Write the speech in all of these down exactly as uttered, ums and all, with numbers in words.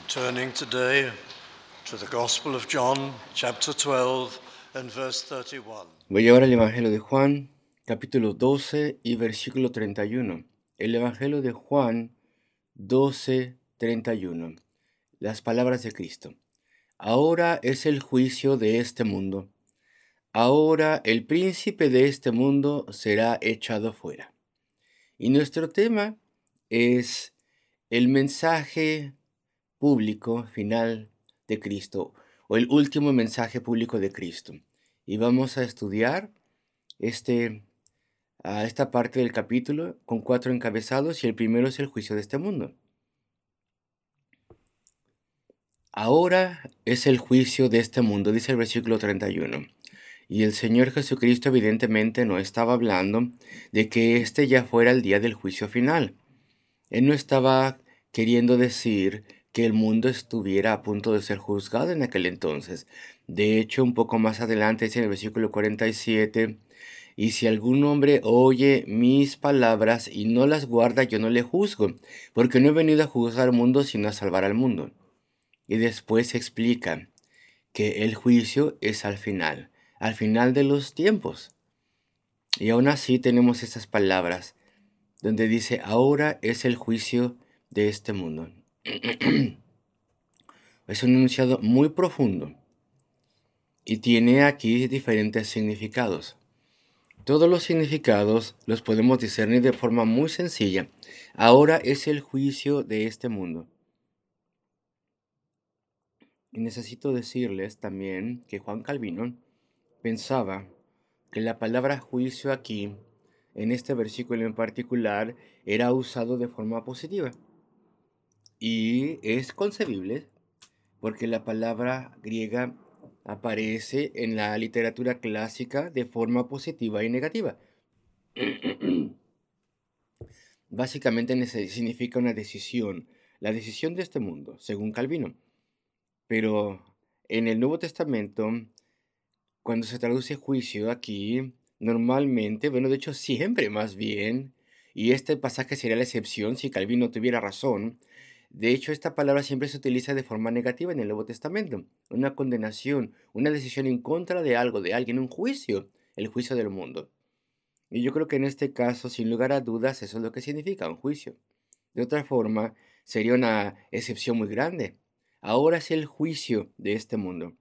Turning today to the Gospel of John, chapter twelve and verse thirty-one. Voy a llevar el Evangelio de Juan, capítulo doce y versículo treinta y uno. El Evangelio de Juan doce, treinta y uno. Las palabras de Cristo. Ahora es el juicio de este mundo. Ahora el príncipe de este mundo será echado fuera. Y nuestro tema es el mensaje público final de Cristo, o el último mensaje público de Cristo. Y vamos a estudiar este, a esta parte del capítulo con cuatro encabezados, y el primero es el juicio de este mundo. Ahora es el juicio de este mundo, dice el versículo treinta y uno. Y el Señor Jesucristo evidentemente no estaba hablando de que este ya fuera el día del juicio final. Él no estaba queriendo decir que el mundo estuviera a punto de ser juzgado en aquel entonces. De hecho, un poco más adelante dice en el versículo cuarenta y siete, y si algún hombre oye mis palabras y no las guarda, yo no le juzgo, porque no he venido a juzgar al mundo, sino a salvar al mundo. Y después se explica que el juicio es al final, al final de los tiempos. Y aún así tenemos estas palabras, donde dice, ahora es el juicio de este mundo. Es un enunciado muy profundo y tiene aquí diferentes significados. Todos los significados los podemos discernir de forma muy sencilla. Ahora es el juicio de este mundo. Y necesito decirles también que Juan Calvino pensaba que la palabra juicio aquí, en este versículo en particular, era usado de forma positiva. Y es concebible porque la palabra griega aparece en la literatura clásica de forma positiva y negativa. Básicamente nece- significa una decisión, la decisión de este mundo, según Calvino. Pero en el Nuevo Testamento, cuando se traduce juicio aquí, normalmente, bueno, de hecho siempre más bien, y este pasaje sería la excepción si Calvino tuviera razón. De hecho, esta palabra siempre se utiliza de forma negativa en el Nuevo Testamento. Una condenación, una decisión en contra de algo, de alguien, un juicio, el juicio del mundo. Y yo creo que en este caso, sin lugar a dudas, eso es lo que significa un juicio. De otra forma, sería una excepción muy grande. Ahora es el juicio de este mundo.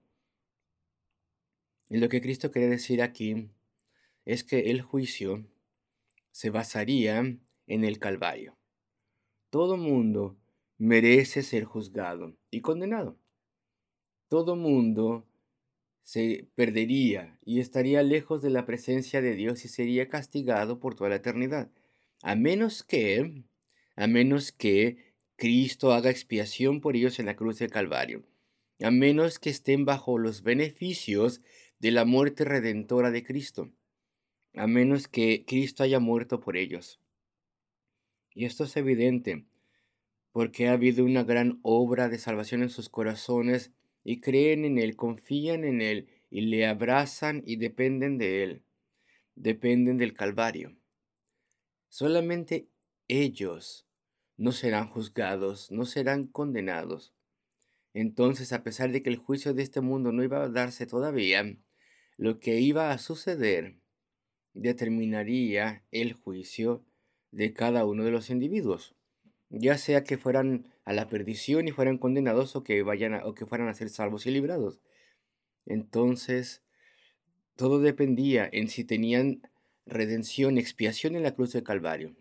Y lo que Cristo quiere decir aquí es que el juicio se basaría en el Calvario. Todo mundo merece ser juzgado y condenado. Todo mundo se perdería y estaría lejos de la presencia de Dios y sería castigado por toda la eternidad. A menos que, a menos que Cristo haga expiación por ellos en la cruz del Calvario. A menos que estén bajo los beneficios de la muerte redentora de Cristo. A menos que Cristo haya muerto por ellos. Y esto es evidente porque ha habido una gran obra de salvación en sus corazones y creen en Él, confían en Él y le abrazan y dependen de Él, dependen del Calvario. Solamente ellos no serán juzgados, no serán condenados. Entonces, a pesar de que el juicio de este mundo no iba a darse todavía, lo que iba a suceder determinaría el juicio de cada uno de los individuos, ya sea que fueran a la perdición y fueran condenados o que vayan a- o que fueran a ser salvos y librados. Entonces, todo dependía en si tenían redención, expiación en la cruz del Calvario.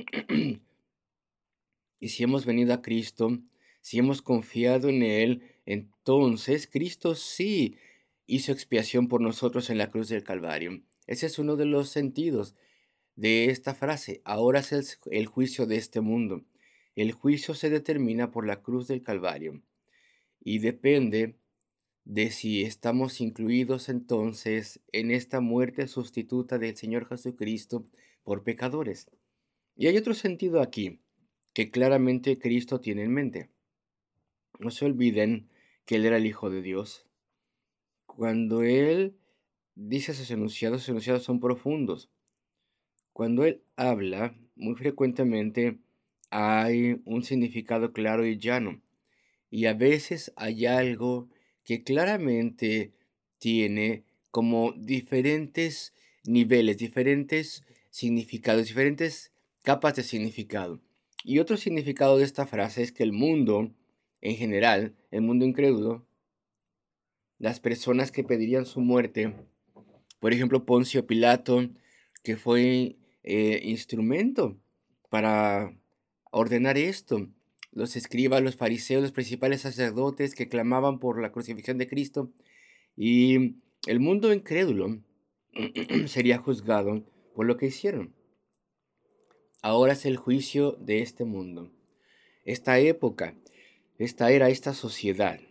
Y si hemos venido a Cristo, si hemos confiado en Él, entonces Cristo sí hizo expiación por nosotros en la cruz del Calvario. Ese es uno de los sentidos de esta frase. Ahora es el, el juicio de este mundo. El juicio se determina por la cruz del Calvario y depende de si estamos incluidos entonces en esta muerte sustituta del Señor Jesucristo por pecadores. Y hay otro sentido aquí que claramente Cristo tiene en mente. No se olviden que Él era el Hijo de Dios. Cuando Él dice sus enunciados, sus enunciados son profundos. Cuando Él habla, muy frecuentemente hay un significado claro y llano. Y a veces hay algo que claramente tiene como diferentes niveles, diferentes significados, diferentes capas de significado. Y otro significado de esta frase es que el mundo, en general, el mundo incrédulo, las personas que pedirían su muerte, por ejemplo, Poncio Pilato, que fue eh, instrumento para ordenar esto. Los escribas, los fariseos, los principales sacerdotes que clamaban por la crucifixión de Cristo. Y el mundo incrédulo sería juzgado por lo que hicieron. Ahora es el juicio de este mundo. Esta época, esta era, esta sociedad.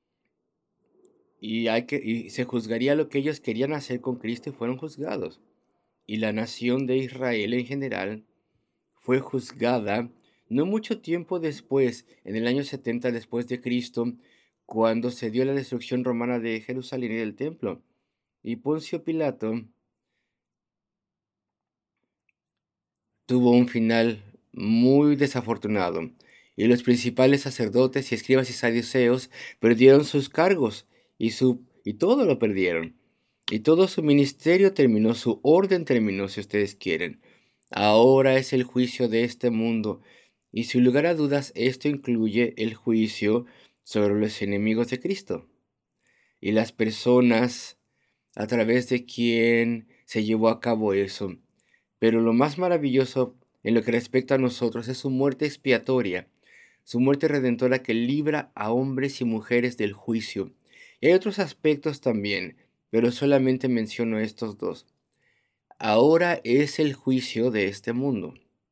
Y, hay que, y se juzgaría lo que ellos querían hacer con Cristo y fueron juzgados. Y la nación de Israel en general fue juzgada no mucho tiempo después, en el año setenta después de Cristo, cuando se dio la destrucción romana de Jerusalén y del templo. Y Poncio Pilato tuvo un final muy desafortunado, y los principales sacerdotes y escribas y saduceos perdieron sus cargos y, su, y todo lo perdieron. Y todo su ministerio terminó, su orden terminó, si ustedes quieren. Ahora es el juicio de este mundo, y sin lugar a dudas esto incluye el juicio sobre los enemigos de Cristo y las personas a través de quien se llevó a cabo eso. Pero lo más maravilloso en lo que respecta a nosotros es su muerte expiatoria, su muerte redentora que libra a hombres y mujeres del juicio. Y hay otros aspectos también, pero solamente menciono estos dos. Ahora es el juicio de este mundo.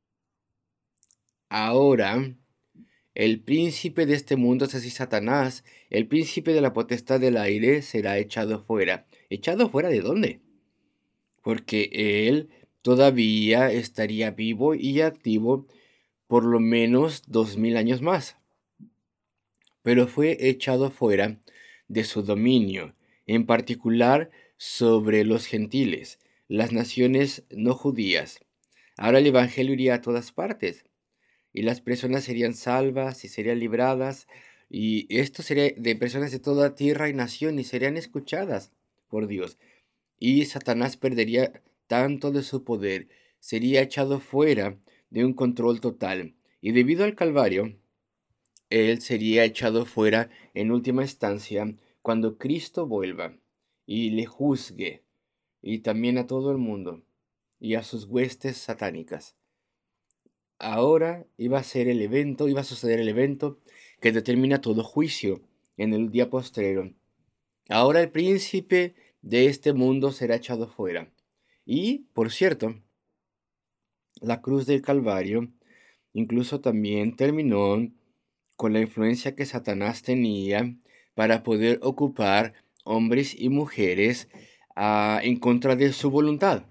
Ahora el príncipe de este mundo, es así Satanás, el príncipe de la potestad del aire, será echado fuera. ¿Echado fuera de dónde? Porque él todavía estaría vivo y activo por lo menos dos mil años más. Pero fue echado fuera de su dominio, en particular sobre los gentiles, las naciones no judías. Ahora el evangelio iría a todas partes y las personas serían salvas y serían libradas, y esto sería de personas de toda tierra y nación y serían escuchadas por Dios. Y Satanás perdería tanto de su poder, sería echado fuera de un control total. Y debido al Calvario, él sería echado fuera en última instancia cuando Cristo vuelva y le juzgue, y también a todo el mundo y a sus huestes satánicas. Ahora iba a ser el evento, iba a suceder el evento que determina todo juicio en el día postrero. Ahora el príncipe de este mundo será echado fuera. Y, por cierto, la cruz del Calvario incluso también terminó con la influencia que Satanás tenía para poder ocupar hombres y mujeres ah, en contra de su voluntad.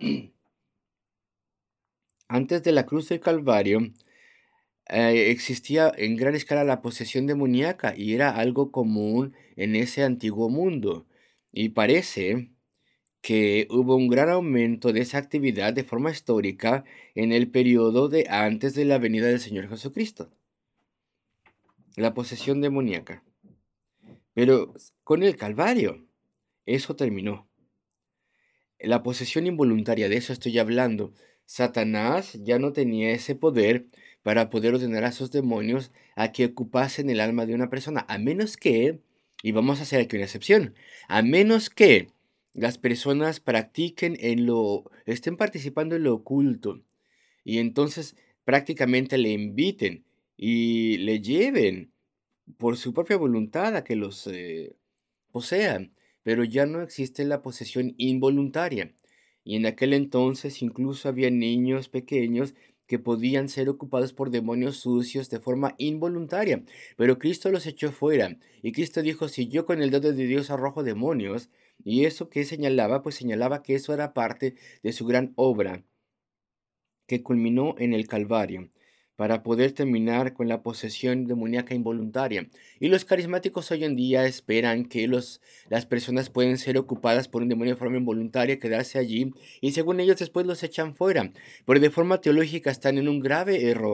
Antes de la cruz del Calvario, eh, existía en gran escala la posesión demoníaca y era algo común en ese antiguo mundo. Y parece que hubo un gran aumento de esa actividad de forma histórica en el periodo de antes de la venida del Señor Jesucristo, la posesión demoníaca. Pero con el Calvario, eso terminó. La posesión involuntaria, de eso estoy hablando. Satanás ya no tenía ese poder para poder ordenar a sus demonios a que ocupasen el alma de una persona, a menos que, y vamos a hacer aquí una excepción, a menos que las personas practiquen en lo, estén participando en lo oculto, y entonces prácticamente le inviten y le lleven por su propia voluntad a que los eh, posean, pero ya no existe la posesión involuntaria. Y en aquel entonces incluso había niños pequeños que podían ser ocupados por demonios sucios de forma involuntaria, pero Cristo los echó fuera. Y Cristo dijo, si yo con el dedo de Dios arrojo demonios, y eso que señalaba, pues señalaba que eso era parte de su gran obra que culminó en el Calvario, para poder terminar con la posesión demoníaca involuntaria. Y los carismáticos hoy en día esperan que los, las personas pueden ser ocupadas por un demonio de forma involuntaria, quedarse allí, y según ellos después los echan fuera. Pero de forma teológica están en un grave error,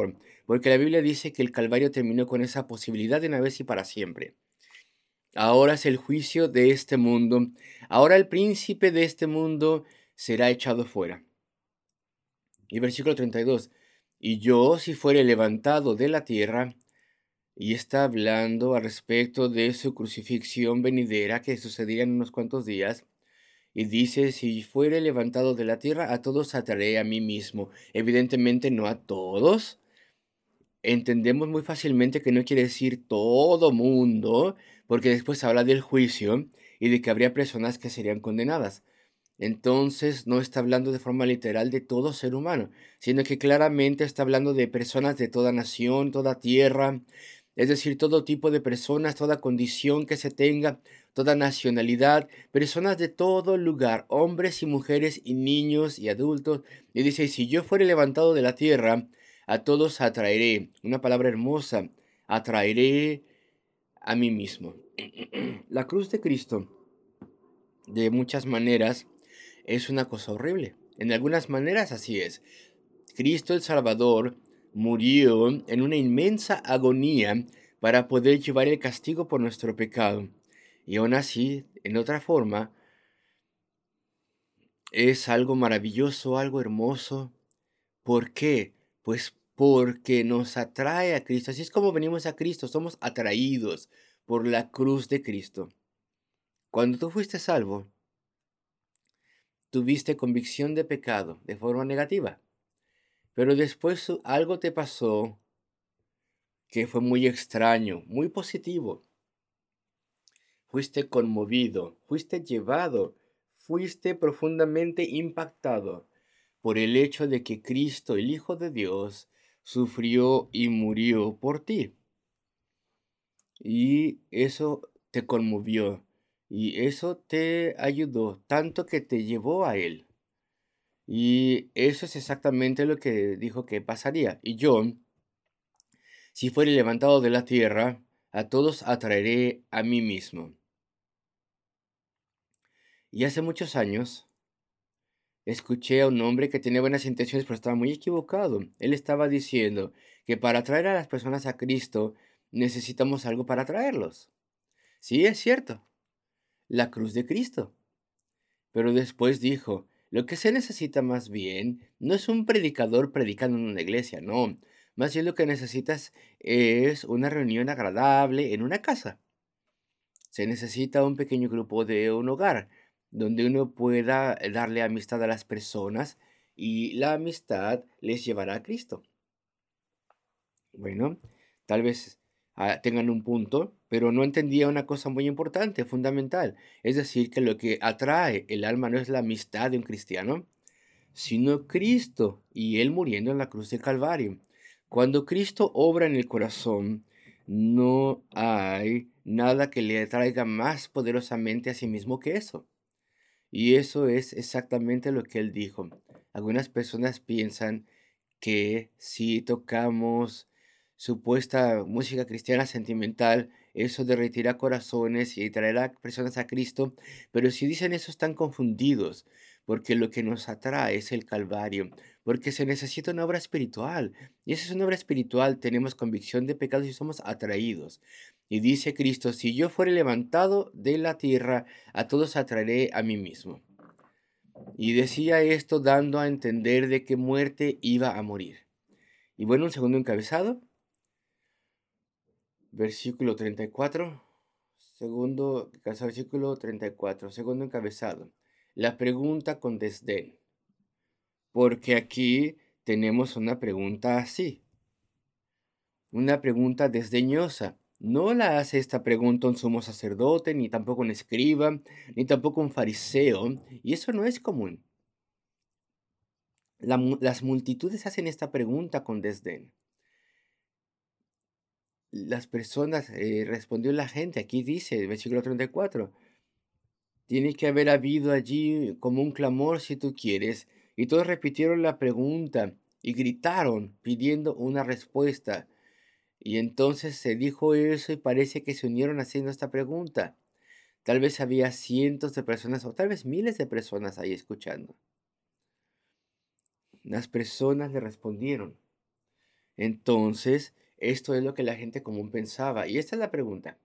porque la Biblia dice que el Calvario terminó con esa posibilidad de una vez y para siempre. Ahora es el juicio de este mundo. Ahora el príncipe de este mundo será echado fuera. Y versículo treinta y dos. Y yo, si fuere levantado de la tierra, y está hablando al respecto de su crucifixión venidera que sucedería en unos cuantos días, y dice, si fuere levantado de la tierra, a todos atraeré a mí mismo. Evidentemente no a todos. Entendemos muy fácilmente que no quiere decir todo mundo, porque después habla del juicio y de que habría personas que serían condenadas. Entonces no está hablando de forma literal de todo ser humano, sino que claramente está hablando de personas de toda nación, toda tierra, es decir, todo tipo de personas, toda condición que se tenga, toda nacionalidad, personas de todo lugar, hombres y mujeres y niños y adultos. Y dice, si yo fuere levantado de la tierra, a todos atraeré, una palabra hermosa, atraeré a mí mismo. La cruz de Cristo, de muchas maneras, es una cosa horrible. En algunas maneras así es. Cristo el Salvador murió en una inmensa agonía para poder llevar el castigo por nuestro pecado. Y aún así, en otra forma, es algo maravilloso, algo hermoso. ¿Por qué? Pues porque nos atrae a Cristo. Así es como venimos a Cristo, somos atraídos por la cruz de Cristo. Cuando tú fuiste salvo, tuviste convicción de pecado de forma negativa. Pero después uh, algo te pasó que fue muy extraño, muy positivo. Fuiste conmovido, fuiste llevado, fuiste profundamente impactado por el hecho de que Cristo, el Hijo de Dios, sufrió y murió por ti. Y eso te conmovió y eso te ayudó tanto que te llevó a Él. Y eso es exactamente lo que dijo que pasaría. Y yo, si fuere levantado de la tierra, a todos atraeré a mí mismo. Y hace muchos años escuché a un hombre que tenía buenas intenciones, pero estaba muy equivocado. Él estaba diciendo que para atraer a las personas a Cristo necesitamos algo para atraerlos. Sí, es cierto, la cruz de Cristo. Pero después dijo, lo que se necesita más bien no es un predicador predicando en una iglesia, no. Más bien lo que necesitas es una reunión agradable en una casa. Se necesita un pequeño grupo de un hogar donde uno pueda eh, darle amistad a las personas y la amistad les llevará a Cristo. Bueno, tal vez ah, tengan un punto, pero no entendía una cosa muy importante, fundamental. Es decir, que lo que atrae el alma no es la amistad de un cristiano, sino Cristo y Él muriendo en la cruz del Calvario. Cuando Cristo obra en el corazón, no hay nada que le atraiga más poderosamente a sí mismo que eso. Y eso es exactamente lo que Él dijo. Algunas personas piensan que si tocamos supuesta música cristiana sentimental, eso derretirá corazones y traerá personas a Cristo, pero si dicen eso están confundidos, porque lo que nos atrae es el Calvario, porque se necesita una obra espiritual, y esa es una obra espiritual, tenemos convicción de pecados y somos atraídos. Y dice Cristo, si yo fuere levantado de la tierra, a todos atraeré a mí mismo. Y decía esto dando a entender de qué muerte iba a morir. Y bueno, un segundo encabezado, versículo treinta y cuatro, segundo, versículo treinta y cuatro, segundo encabezado, la pregunta con desdén, porque aquí tenemos una pregunta así, una pregunta desdeñosa. No la hace esta pregunta un sumo sacerdote, ni tampoco un escriba, ni tampoco un fariseo, y eso no es común. La mu- las multitudes hacen esta pregunta con desdén. Las personas, eh, respondió la gente, aquí dice, versículo treinta y cuatro, tiene que haber habido allí como un clamor si tú quieres, y todos repitieron la pregunta y gritaron pidiendo una respuesta. Y entonces se dijo eso y parece que se unieron haciendo esta pregunta. Tal vez había cientos de personas o tal vez miles de personas ahí escuchando. Las personas le respondieron. Entonces, esto es lo que la gente común pensaba. Y esta es la pregunta.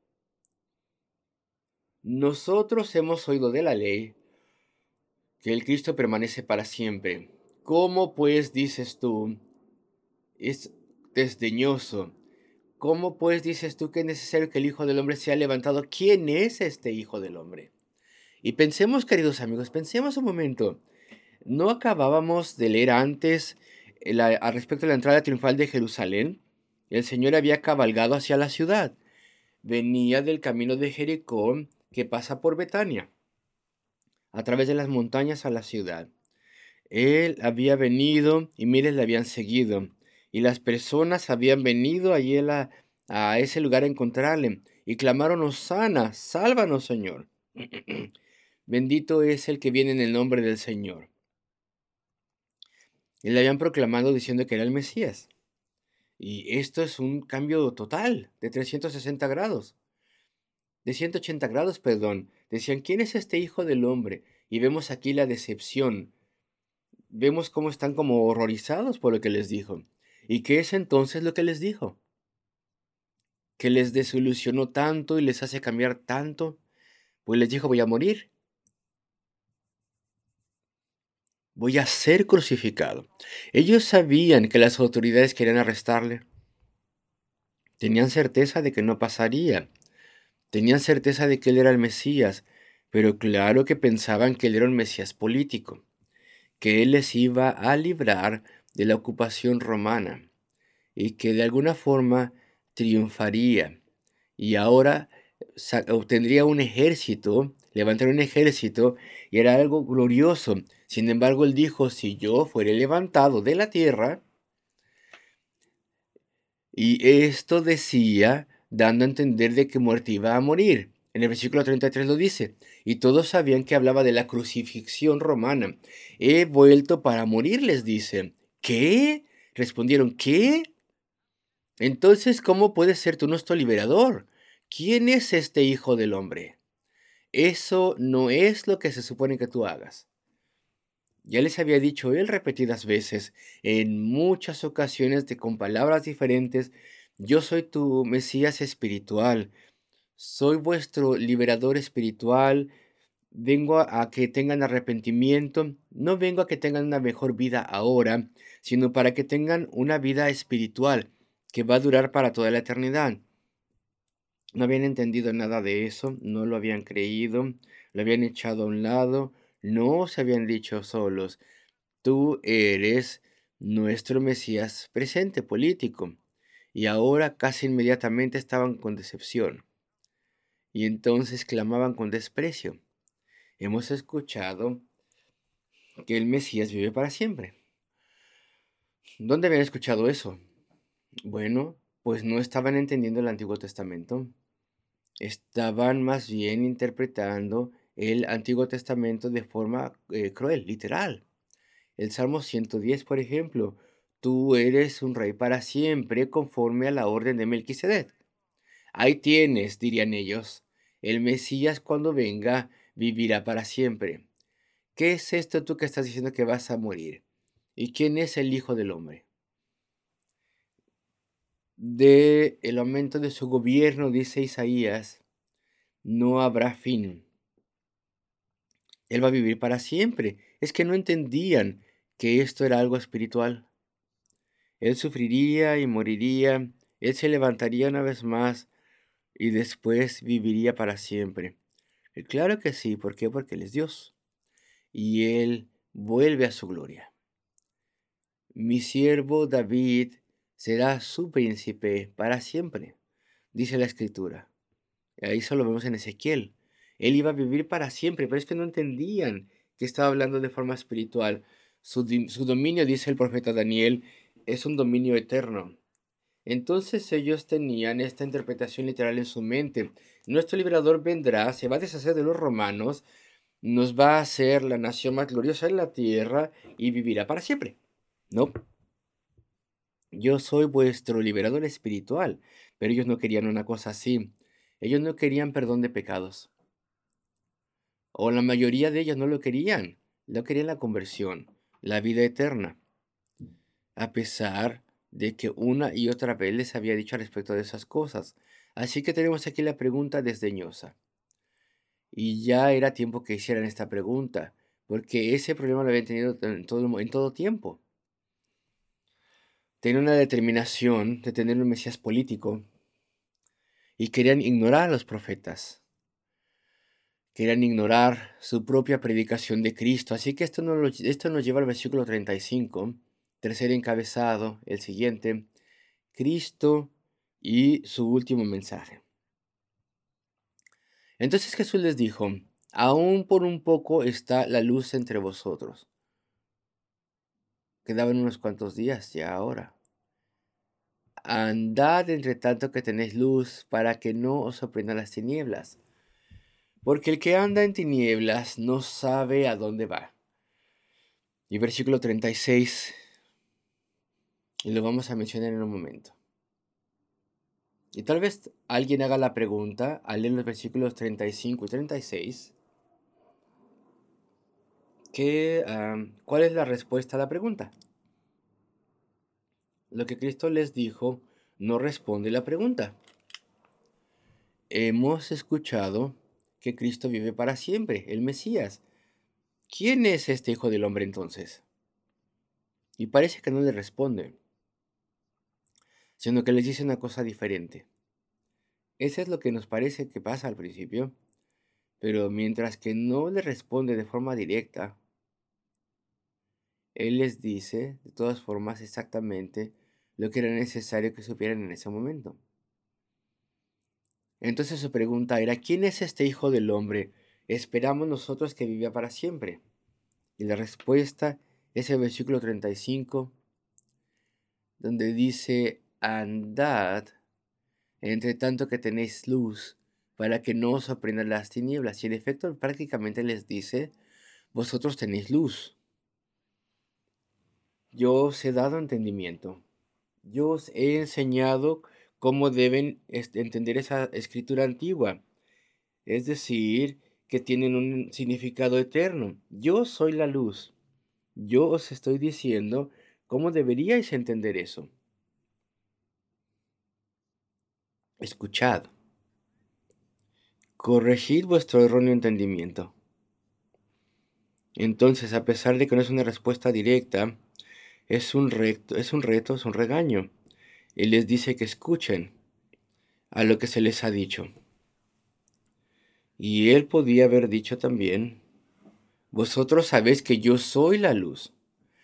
Nosotros hemos oído de la ley que el Cristo permanece para siempre. ¿Cómo pues dices tú, es desdeñoso? ¿Cómo pues dices tú que es necesario que el Hijo del Hombre sea levantado? ¿Quién es este Hijo del Hombre? Y pensemos, queridos amigos, pensemos un momento. ¿No acabábamos de leer antes el- a, a respecto de la entrada triunfal de Jerusalén? El Señor había cabalgado hacia la ciudad. Venía del camino de Jericó que pasa por Betania, a través de las montañas a la ciudad. Él había venido y miles le habían seguido. Y las personas habían venido allí a, la- a ese lugar a encontrarle y clamaron, Hosana, sálvanos, Señor. Bendito es el que viene en el nombre del Señor. Y le habían proclamado diciendo que era el Mesías. Y esto es un cambio total de trescientos sesenta grados, de ciento ochenta grados, perdón. Decían, ¿quién es este Hijo del Hombre? Y vemos aquí la decepción. Vemos cómo están como horrorizados por lo que les dijo. ¿Y qué es entonces lo que les dijo? Que les desilusionó tanto y les hace cambiar tanto. Pues les dijo, voy a morir, voy a ser crucificado. Ellos sabían que las autoridades querían arrestarle. Tenían certeza de que no pasaría. Tenían certeza de que él era el Mesías, pero claro que pensaban que él era un Mesías político, que él les iba a librar de la ocupación romana y que de alguna forma triunfaría. Y ahora sa- obtendría un ejército, levantaría un ejército, y era algo glorioso. Sin embargo, él dijo, si yo fuere levantado de la tierra, y esto decía, dando a entender de que muerte iba a morir. En el versículo treinta y tres lo dice, y todos sabían que hablaba de la crucifixión romana. He vuelto para morir, les dice. ¿Qué? Respondieron, ¿qué? Entonces, ¿cómo puedes ser tú nuestro liberador? ¿Quién es este Hijo del Hombre? Eso no es lo que se supone que tú hagas. Ya les había dicho él repetidas veces, en muchas ocasiones de, con palabras diferentes, yo soy tu Mesías espiritual, soy vuestro liberador espiritual, vengo a, a que tengan arrepentimiento, no vengo a que tengan una mejor vida ahora, sino para que tengan una vida espiritual que va a durar para toda la eternidad. No habían entendido nada de eso, no lo habían creído, lo habían echado a un lado, no se habían dicho solos. Tú eres nuestro Mesías presente político. Y ahora casi inmediatamente estaban con decepción. Y entonces clamaban con desprecio. Hemos escuchado que el Mesías vive para siempre. ¿Dónde habían escuchado eso? Bueno, pues no estaban entendiendo el Antiguo Testamento. Estaban más bien interpretando el Antiguo Testamento de forma eh, cruel, literal. El Salmo ciento diez, por ejemplo, tú eres un rey para siempre conforme a la orden de Melquisedec. Ahí tienes, dirían ellos, el Mesías cuando venga vivirá para siempre. ¿Qué es esto tú que estás diciendo que vas a morir? ¿Y quién es el Hijo del Hombre? De el aumento de su gobierno, dice Isaías, no habrá fin. Él va a vivir para siempre. Es que no entendían que esto era algo espiritual. Él sufriría y moriría, él se levantaría una vez más y después viviría para siempre. Y claro que sí, ¿por qué? Porque Él es Dios y Él vuelve a su gloria. Mi siervo David será su príncipe para siempre, dice la escritura. Ahí solo vemos en Ezequiel. Él iba a vivir para siempre, pero es que no entendían que estaba hablando de forma espiritual. Su, di- su dominio, dice el profeta Daniel, es un dominio eterno. Entonces ellos tenían esta interpretación literal en su mente. Nuestro liberador vendrá, se va a deshacer de los romanos, nos va a hacer la nación más gloriosa en la tierra y vivirá para siempre. No, yo soy vuestro liberador espiritual, pero ellos no querían una cosa así. Ellos no querían perdón de pecados, o la mayoría de ellos no lo querían. No querían la conversión, la vida eterna. A pesar de que una y otra vez les había dicho al respecto de esas cosas. Así que tenemos aquí la pregunta desdeñosa. Y ya era tiempo que hicieran esta pregunta, porque ese problema lo habían tenido en todo, en todo tiempo. Tenían una determinación de tener un Mesías político y querían ignorar a los profetas. Querían ignorar su propia predicación de Cristo. Así que esto nos, lo- esto nos lleva al versículo treinta y cinco, tercer encabezado, el siguiente, Cristo y su último mensaje. Entonces Jesús les dijo, aún por un poco está la luz entre vosotros. Quedaban unos cuantos días ya ahora. Andad entre tanto que tenéis luz, para que no os sorprendan las tinieblas. Porque el que anda en tinieblas no sabe a dónde va. Y versículo treinta y seis, y lo vamos a mencionar en un momento. Y tal vez alguien haga la pregunta al leer los versículos treinta y cinco y treinta y seis, que, um, ¿cuál es la respuesta a la pregunta? Lo que Cristo les dijo no responde la pregunta. Hemos escuchado que Cristo vive para siempre, el Mesías. ¿Quién es este Hijo del Hombre entonces? Y parece que no le responde, sino que les dice una cosa diferente. Eso es lo que nos parece que pasa al principio, pero mientras que no le responde de forma directa, Él les dice de todas formas exactamente lo que era necesario que supieran en ese momento. Entonces su pregunta era, ¿quién es este Hijo del Hombre? Esperamos nosotros que viva para siempre. Y la respuesta es el versículo treinta y cinco, donde dice, andad entre tanto que tenéis luz, para que no os sorprendan las tinieblas. Y en efecto prácticamente les dice, vosotros tenéis luz. Yo os he dado entendimiento. Yo os he enseñado cómo deben este, entender esa escritura antigua. Es decir, que tienen un significado eterno. Yo soy la luz. Yo os estoy diciendo cómo deberíais entender eso. Escuchad. Corregid vuestro erróneo entendimiento. Entonces, a pesar de que no es una respuesta directa, es un reto, es un reto, es un regaño. Él les dice que escuchen a lo que se les ha dicho. Y él podía haber dicho también, vosotros sabéis que yo soy la luz.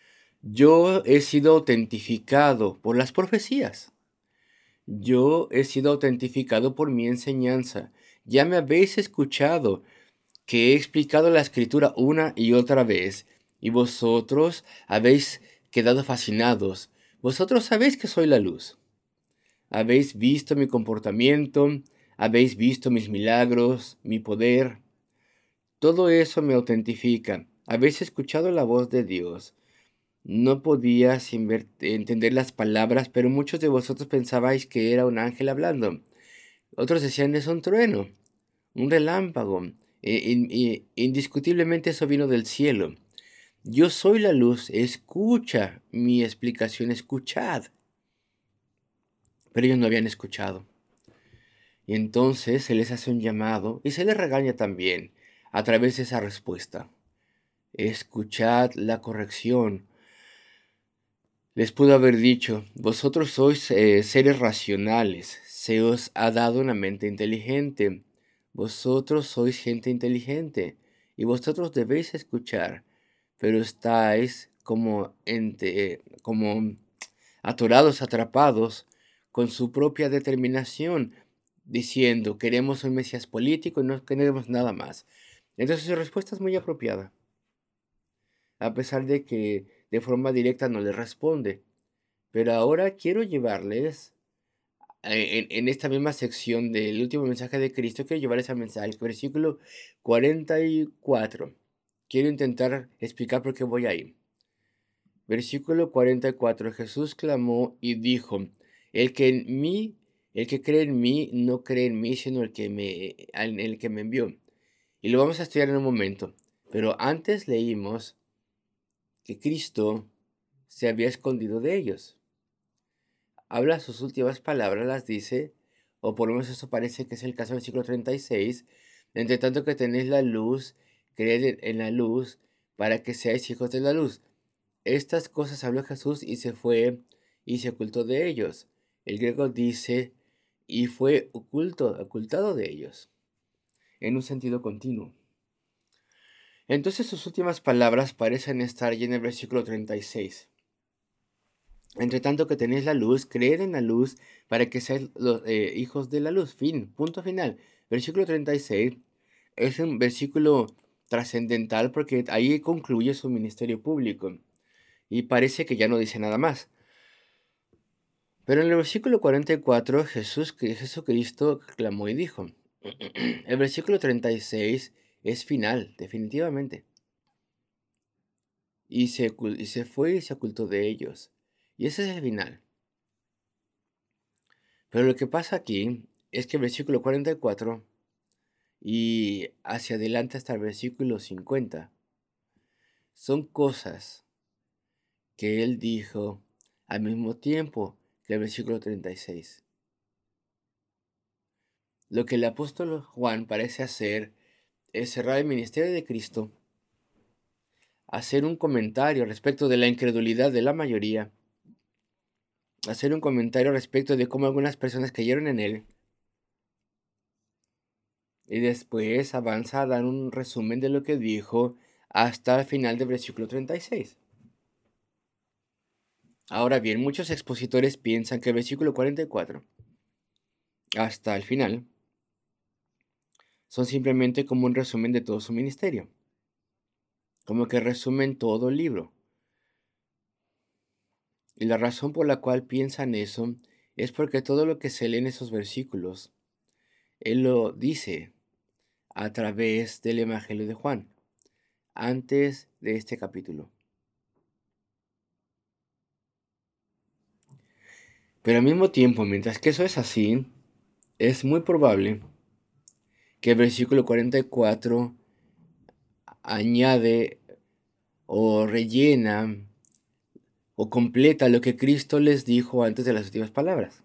Yo he sido autentificado por las profecías. Yo he sido autentificado por mi enseñanza. Ya me habéis escuchado que he explicado la escritura una y otra vez, y vosotros habéis quedado fascinados. Vosotros sabéis que soy la luz. Habéis visto mi comportamiento, habéis visto mis milagros, mi poder. Todo eso me autentifica. Habéis escuchado la voz de Dios. No podías inver- entender las palabras, pero muchos de vosotros pensabais que era un ángel hablando. Otros decían es un trueno, un relámpago. E- in- i- indiscutiblemente eso vino del cielo. Yo soy la luz, escucha mi explicación, escuchad. Pero ellos no habían escuchado. Y entonces se les hace un llamado y se les regaña también a través de esa respuesta. Escuchad la corrección. Les pudo haber dicho, vosotros sois eh, seres racionales, se os ha dado una mente inteligente, vosotros sois gente inteligente, y vosotros debéis escuchar, pero estáis como, ente, como atorados, atrapados con su propia determinación, diciendo, queremos un Mesías político y no queremos nada más. Entonces su respuesta es muy apropiada, a pesar de que de forma directa no le responde. Pero ahora quiero llevarles, eh, en, en esta misma sección del último mensaje de Cristo, quiero llevarles al mensaje, al versículo cuarenta y cuatro. Quiero intentar explicar por qué voy ahí. Versículo cuarenta y cuatro. Jesús clamó y dijo, el que en mí, el que cree en mí, no cree en mí, sino el que me, al- el que me envió. Y lo vamos a estudiar en un momento. Pero antes leímos que Cristo se había escondido de ellos. habla sus últimas palabras, las dice, o por lo menos eso parece que es el caso del versículo treinta y seis, entre tanto que tenéis la luz, creed en- en la luz, para que seáis hijos de la luz. Estas cosas habló Jesús y se fue y se ocultó de ellos. El griego dice, y fue oculto, ocultado de ellos, en un sentido continuo. Entonces sus últimas palabras parecen estar ya en el versículo treinta y seis. Entre tanto que tenéis la luz, creed en la luz para que seáis los eh, hijos de la luz. Fin, punto final. Versículo treinta y seis es un versículo trascendental porque ahí concluye su ministerio público y parece que ya no dice nada más. Pero en el versículo cuarenta y cuatro Jesús, Jesucristo clamó y dijo. El versículo treinta y seis es final, definitivamente. Y se, y se fue y se ocultó de ellos. Y ese es el final. Pero lo que pasa aquí es que el versículo cuarenta y cuatro y hacia adelante hasta el versículo cincuenta son cosas que él dijo al mismo tiempo que el versículo treinta y seis. Lo que el apóstol Juan parece hacer es cerrar el ministerio de Cristo, hacer un comentario respecto de la incredulidad de la mayoría, hacer un comentario respecto de cómo algunas personas cayeron en él, y después avanza a dar un resumen de lo que dijo hasta el final del versículo treinta y seis. Ahora bien, muchos expositores piensan que el versículo cuarenta y cuatro hasta el final son simplemente como un resumen de todo su ministerio, como que resumen todo el libro. Y la razón por la cual piensan eso es porque todo lo que se lee en esos versículos, él lo dice a través del Evangelio de Juan, antes de este capítulo. Pero al mismo tiempo, mientras que eso es así, es muy probable que el versículo cuarenta y cuatro añade o rellena o completa lo que Cristo les dijo antes de las últimas palabras.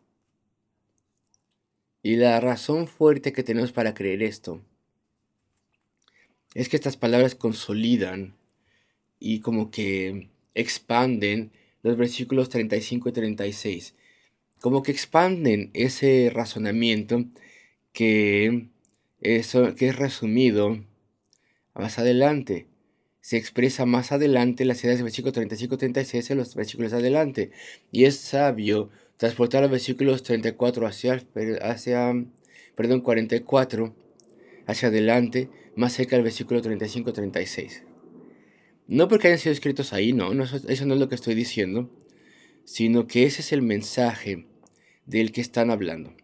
Y la razón fuerte que tenemos para creer esto es que estas palabras consolidan y como que expanden los versículos treinta y cinco y treinta y seis. Como que expanden ese razonamiento que, eso, que es resumido más adelante. Se expresa más adelante las ideas del versículo treinta y cinco y treinta y seis en los versículos adelante. Y es sabio transportar los versículos treinta y cuatro hacia, hacia perdón, cuarenta y cuatro hacia adelante, más cerca del versículo treinta y cinco y treinta y seis. No porque hayan sido escritos ahí, no, no, eso no es lo que estoy diciendo, sino que ese es el mensaje del que están hablando.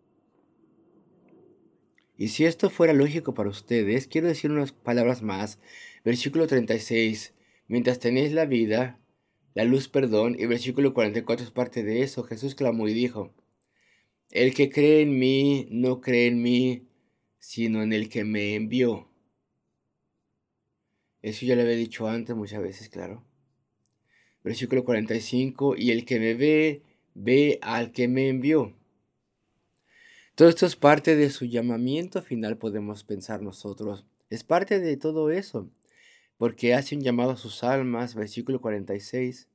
Y si esto fuera lógico para ustedes, quiero decir unas palabras más. Versículo treinta y seis, mientras tenéis la vida, la luz, perdón, y versículo cuarenta y cuatro es parte de eso. Jesús clamó y dijo, el que cree en mí, no cree en mí, sino en el que me envió. Eso ya lo había dicho antes muchas veces, claro. Versículo cuarenta y cinco, y el que me ve, ve al que me envió. Todo esto es parte de su llamamiento final, podemos pensar nosotros. Es parte de todo eso, porque hace un llamado a sus almas, versículo cuarenta y seis.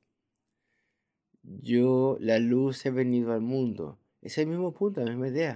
Yo, la luz, he venido al mundo. Es el mismo punto, la misma idea.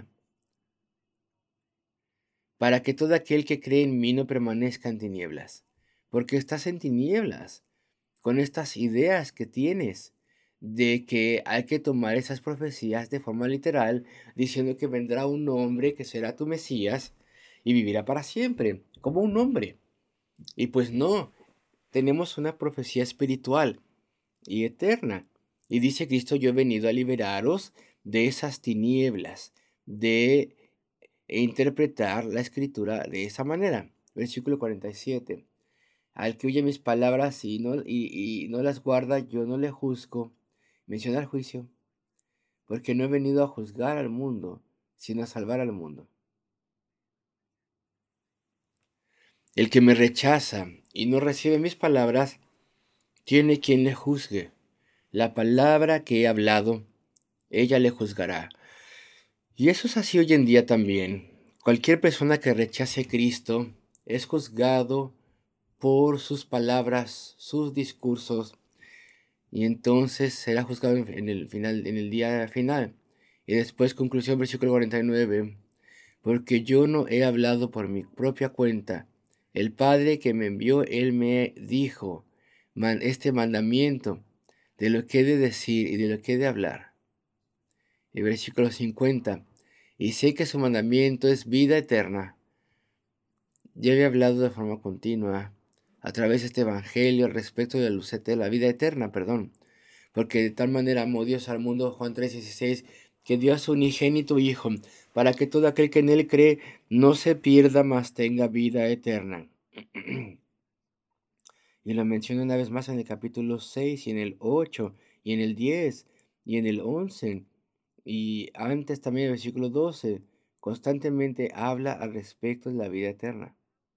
Para que todo aquel que cree en mí no permanezca en tinieblas. Porque estás en tinieblas con estas ideas que tienes de que hay que tomar esas profecías de forma literal, diciendo que vendrá un hombre que será tu Mesías y vivirá para siempre, como un hombre. Y pues no, tenemos una profecía espiritual y eterna. Y dice Cristo, yo he venido a liberaros de esas tinieblas, de interpretar la escritura de esa manera. Versículo cuarenta y siete. Al que oye mis palabras y no, y, y no las guarda, yo no le juzgo. Menciona el juicio, porque no he venido a juzgar al mundo, sino a salvar al mundo. El que me rechaza y no recibe mis palabras, tiene quien le juzgue. La palabra que he hablado, ella le juzgará. Y eso es así hoy en día también. Cualquier persona que rechace a Cristo es juzgado por sus palabras, sus discursos, y entonces será juzgado en el final, en el día final. Y después, conclusión, versículo cuarenta y nueve. Porque yo no he hablado por mi propia cuenta. El Padre que me envió, Él me dijo man, este mandamiento de lo que he de decir y de lo que he de hablar. Y versículo cincuenta. Y sé que su mandamiento es vida eterna. Yo había hablado de forma continua a través de este evangelio respecto de la luz de la vida eterna, perdón. Porque de tal manera amó Dios al mundo, Juan tres dieciséis, que dio a su unigénito Hijo, para que todo aquel que en él cree no se pierda, mas tenga vida eterna. Y lo menciona una vez más en el capítulo seis, y en el ocho, y en el diez, y en el once, y antes también en el versículo doce. Constantemente habla al respecto de la vida eterna.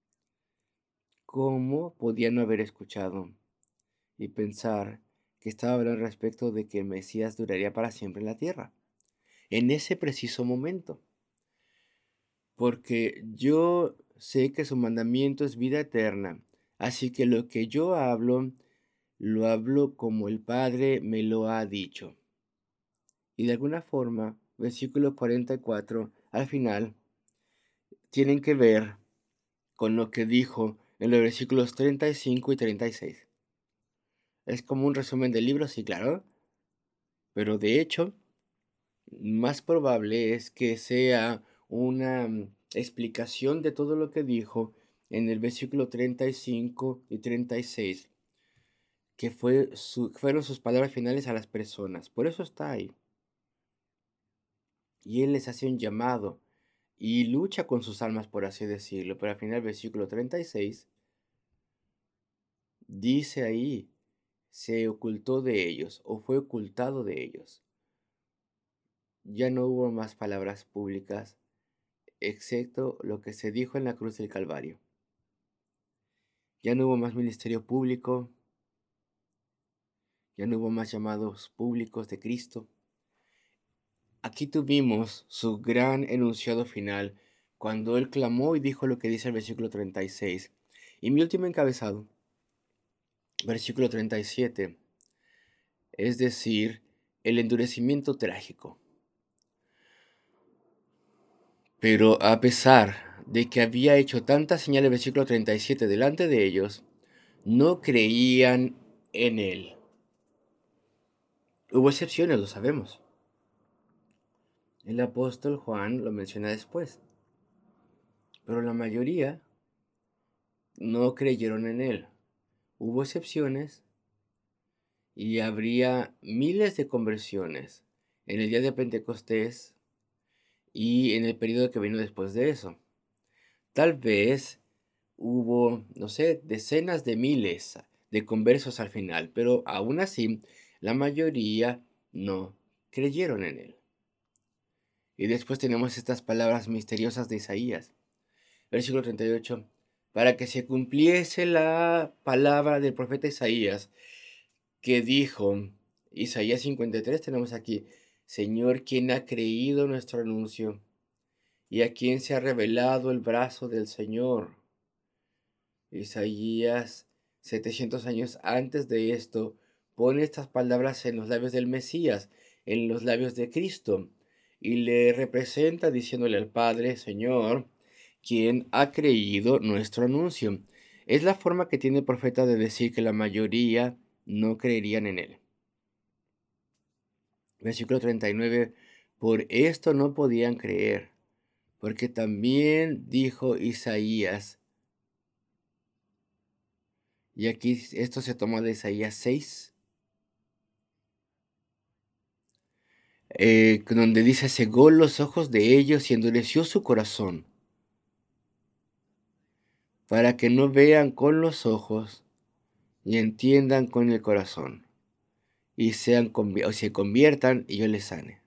¿Cómo podía no haber escuchado y pensar que estaba hablando respecto de que el Mesías duraría para siempre en la tierra? En ese preciso momento. Porque yo sé que su mandamiento es vida eterna. Así que lo que yo hablo, lo hablo como el Padre me lo ha dicho. Y de alguna forma, versículo cuarenta y cuatro, al final, tienen que ver con lo que dijo en los versículos treinta y cinco y treinta y seis. Es como un resumen del libro, sí, claro. Pero de hecho, más probable es que sea una mm, explicación de todo lo que dijo en el versículo treinta y cinco y treinta y seis, que fue su- fueron sus palabras finales a las personas. Por eso está ahí. Y él les hace un llamado y lucha con sus almas, por así decirlo. Pero al final, el versículo treinta y seis dice ahí, se ocultó de ellos o fue ocultado de ellos. Ya no hubo más palabras públicas, excepto lo que se dijo en la cruz del Calvario. Ya no hubo más ministerio público, ya no hubo más llamados públicos de Cristo. Aquí tuvimos su gran enunciado final, cuando él clamó y dijo lo que dice el versículo treinta y seis. Y mi último encabezado, versículo treinta y siete, es decir, el endurecimiento trágico. Pero a pesar de que había hecho tantas señales, versículo treinta y siete, delante de ellos, no creían en él. Hubo excepciones, lo sabemos. El apóstol Juan lo menciona después. Pero la mayoría no creyeron en él. Hubo excepciones y habría miles de conversiones en el día de Pentecostés y en el periodo que vino después de eso. Tal vez hubo, no sé, decenas de miles de conversos al final, pero aún así la mayoría no creyeron en él. Y después tenemos estas palabras misteriosas de Isaías, versículo treinta y ocho, para que se cumpliese la palabra del profeta Isaías, que dijo, Isaías cincuenta y tres tenemos aquí, Señor, ¿quién ha creído nuestro anuncio? ¿Y a quién se ha revelado el brazo del Señor? Isaías, setecientos años antes de esto, pone estas palabras en los labios del Mesías, en los labios de Cristo, y le representa diciéndole al Padre, Señor, ¿quién ha creído nuestro anuncio? Es la forma que tiene el profeta de decir que la mayoría no creerían en él. Versículo treinta y nueve, por esto no podían creer, porque también dijo Isaías, y aquí esto se toma de Isaías seis, eh, donde dice, cegó los ojos de ellos y endureció su corazón, para que no vean con los ojos y entiendan con el corazón, y sean o se conviertan y yo les sane.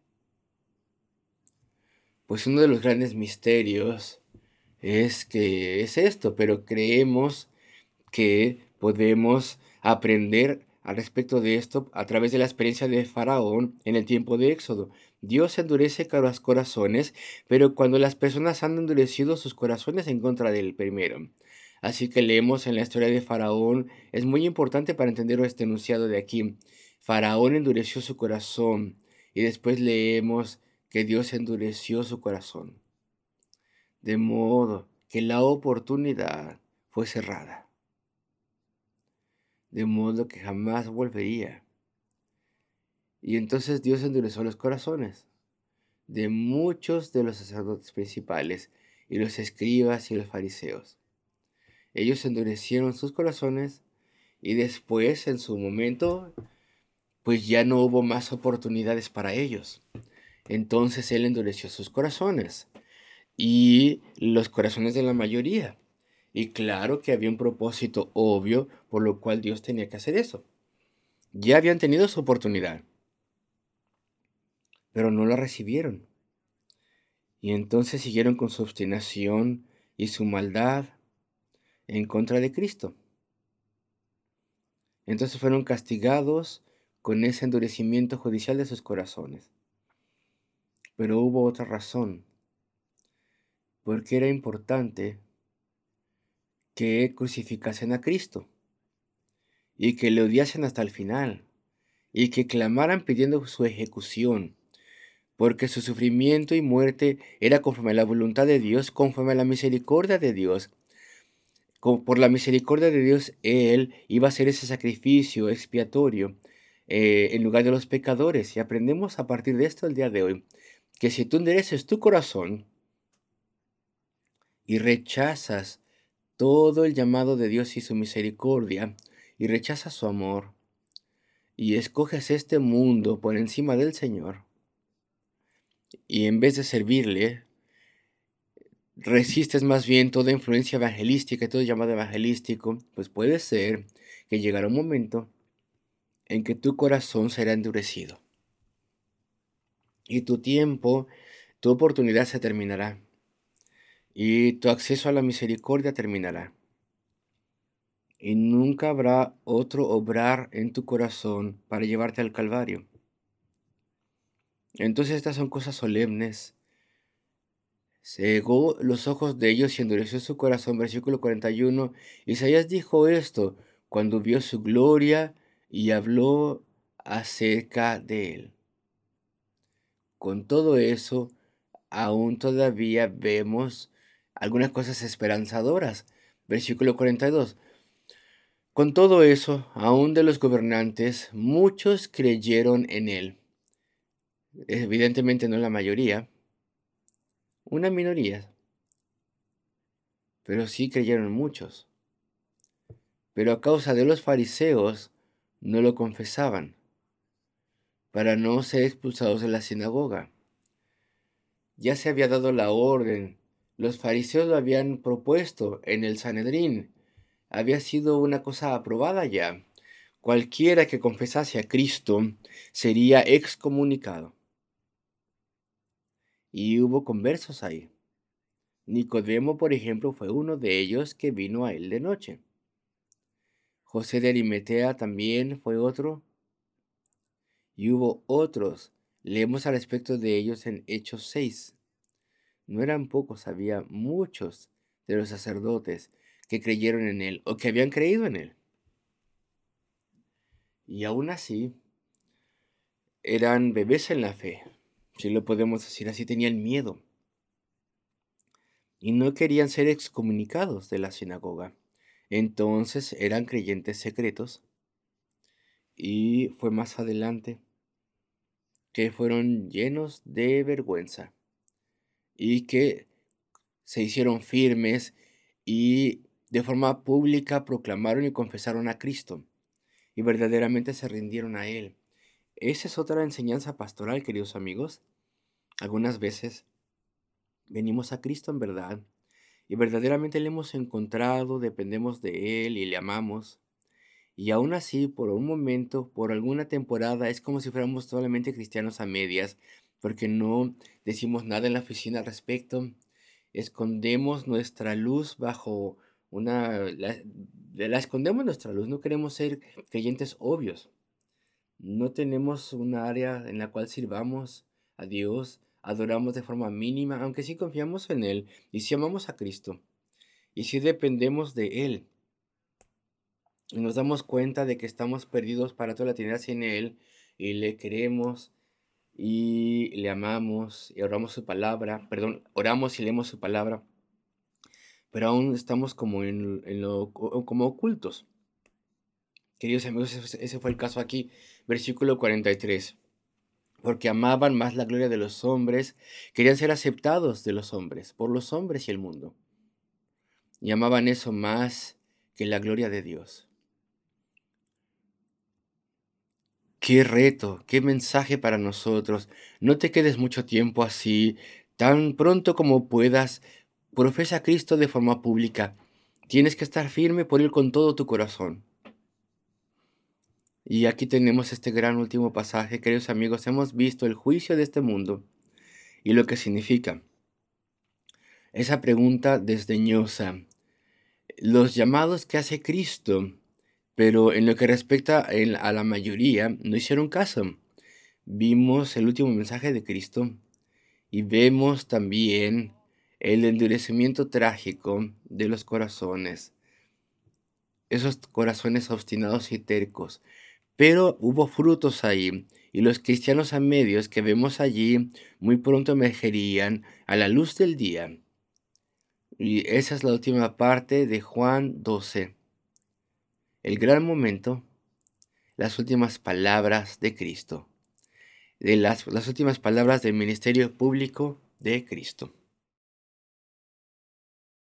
Pues uno de los grandes misterios es que es esto, pero creemos que podemos aprender al respecto de esto a través de la experiencia de Faraón en el tiempo de Éxodo. Dios endurece los corazones, pero cuando las personas han endurecido sus corazones en contra del primero. Así que leemos en la historia de Faraón, es muy importante para entender este enunciado de aquí. Faraón endureció su corazón y después leemos que Dios endureció su corazón, de modo que la oportunidad fue cerrada, de modo que jamás volvería. Y entonces Dios endureció los corazones de muchos de los sacerdotes principales y los escribas y los fariseos. Ellos endurecieron sus corazones y después, en su momento, pues ya no hubo más oportunidades para ellos. Entonces Él endureció sus corazones y los corazones de la mayoría. Y claro que había un propósito obvio por lo cual Dios tenía que hacer eso. Ya habían tenido su oportunidad, pero no la recibieron. Y entonces siguieron con su obstinación y su maldad en contra de Cristo. Entonces fueron castigados con ese endurecimiento judicial de sus corazones. Pero hubo otra razón, porque era importante que crucificasen a Cristo y que le odiasen hasta el final y que clamaran pidiendo su ejecución, porque su sufrimiento y muerte era conforme a la voluntad de Dios, conforme a la misericordia de Dios. Por la misericordia de Dios, Él iba a hacer ese sacrificio expiatorio eh, en lugar de los pecadores. Y aprendemos a partir de esto el día de hoy, que si tú endereces tu corazón y rechazas todo el llamado de Dios y su misericordia, y rechazas su amor, y escoges este mundo por encima del Señor, y en vez de servirle, resistes más bien toda influencia evangelística y todo llamado evangelístico, pues puede ser que llegará un momento en que tu corazón será endurecido. Y tu tiempo, tu oportunidad se terminará. Y tu acceso a la misericordia terminará. Y nunca habrá otro obrar en tu corazón para llevarte al Calvario. Entonces estas son cosas solemnes. Cegó los ojos de ellos y endureció su corazón. Versículo cuarenta y uno. Isaías dijo esto cuando vio su gloria y habló acerca de él. Con todo eso, aún todavía vemos algunas cosas esperanzadoras. Versículo cuarenta y dos. Con todo eso, aún de los gobernantes, muchos creyeron en él. Evidentemente no la mayoría, una minoría, pero sí creyeron muchos. Pero a causa de los fariseos no lo confesaban, para no ser expulsados de la sinagoga. Ya se había dado la orden, los fariseos lo habían propuesto en el Sanedrín, había sido una cosa aprobada ya. Cualquiera que confesase a Cristo sería excomunicado. Y hubo conversos ahí. Nicodemo, por ejemplo, fue uno de ellos que vino a él de noche. José de Arimatea también fue otro. Y hubo otros. Leemos al respecto de ellos en Hechos seis. No eran pocos, había muchos de los sacerdotes que creyeron en él o que habían creído en él. Y aún así, eran bebés en la fe, si lo podemos decir así, tenían miedo. Y no querían ser excomunicados de la sinagoga. Entonces eran creyentes secretos. Y fue más adelante que fueron llenos de vergüenza y que se hicieron firmes y de forma pública proclamaron y confesaron a Cristo y verdaderamente se rindieron a Él. Esa es otra enseñanza pastoral, queridos amigos. Algunas veces venimos a Cristo en verdad y verdaderamente le hemos encontrado, dependemos de Él y le amamos. Y aún así, por un momento, por alguna temporada, es como si fuéramos solamente cristianos a medias, porque no decimos nada en la oficina al respecto. Escondemos nuestra luz bajo una, la, la escondemos nuestra luz, no queremos ser creyentes obvios. No tenemos un área en la cual sirvamos a Dios, adoramos de forma mínima, aunque sí confiamos en Él y sí amamos a Cristo y sí dependemos de Él. Y nos damos cuenta de que estamos perdidos para toda la eternidad sin Él y le queremos y le amamos y oramos su palabra, perdón, oramos y leemos su palabra, pero aún estamos como en, en lo como ocultos. Queridos amigos, ese ese fue el caso aquí, versículo cuarenta y tres. Porque amaban más la gloria de los hombres, querían ser aceptados de los hombres, por los hombres y el mundo. Y amaban eso más que la gloria de Dios. Qué reto, qué mensaje para nosotros. No te quedes mucho tiempo así. Tan pronto como puedas, profesa a Cristo de forma pública. Tienes que estar firme por Él con todo tu corazón. Y aquí tenemos este gran último pasaje, queridos amigos. Hemos visto el juicio de este mundo y lo que significa. Esa pregunta desdeñosa, los llamados que hace Cristo, pero en lo que respecta en- a la mayoría, no hicieron caso. Vimos el último mensaje de Cristo y vemos también el endurecimiento trágico de los corazones, esos corazones obstinados y tercos. Pero hubo frutos ahí, y los cristianos a medios que vemos allí muy pronto emergerían a la luz del día. Y esa es la última parte de Juan doce. El gran momento, las últimas palabras de Cristo, de las, las últimas palabras del ministerio público de Cristo.